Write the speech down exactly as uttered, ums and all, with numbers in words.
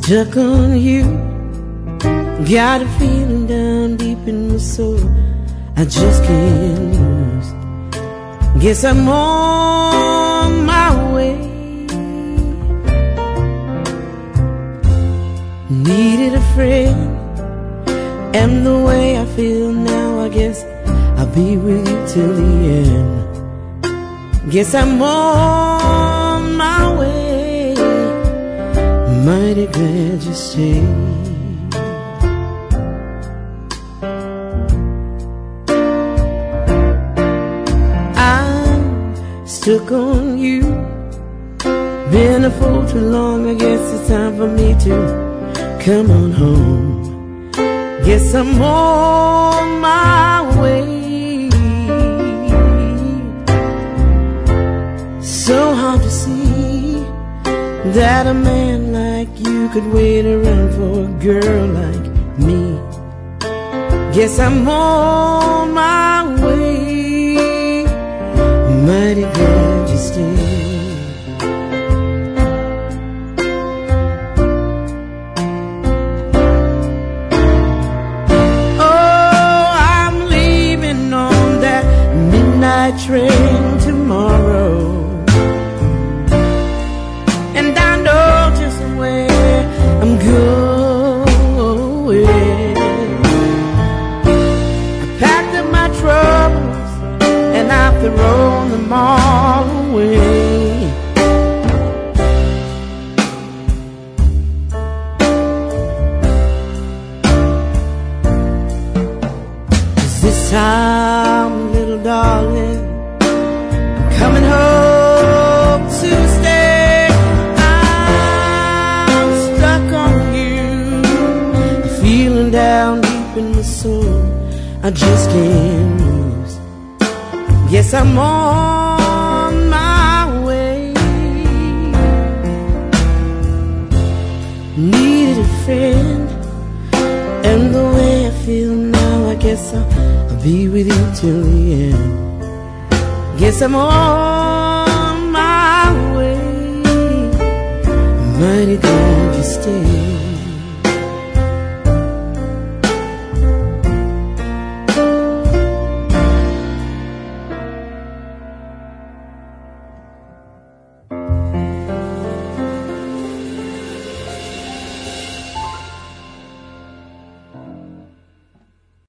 Stuck on you, got a feeling down deep in my soul I just can't lose. Guess I'm on my way. Needed a friend, and the way I feel now, I guess I'll be with you till the end. Guess I'm on my way. Mighty glad you stayed. I'm stuck on you. Been a fool too long, I guess it's time for me to come on home. Guess I'm on my way. So hard to see that a man like you could wait around for a girl like me. Guess I'm on my way. Mighty glad you stayed. Oh, I'm leaving on that midnight train tomorrow. I'm going. I packed up my troubles and I've thrown them all away. Is this time, little darling, I'm coming home to stay. Down deep in my soul, I just can't lose. Guess I'm on my way. Needed a friend, and the way I feel now, I guess I'll, I'll be with you till the end. Guess I'm on my way. Mighty glad you stayed.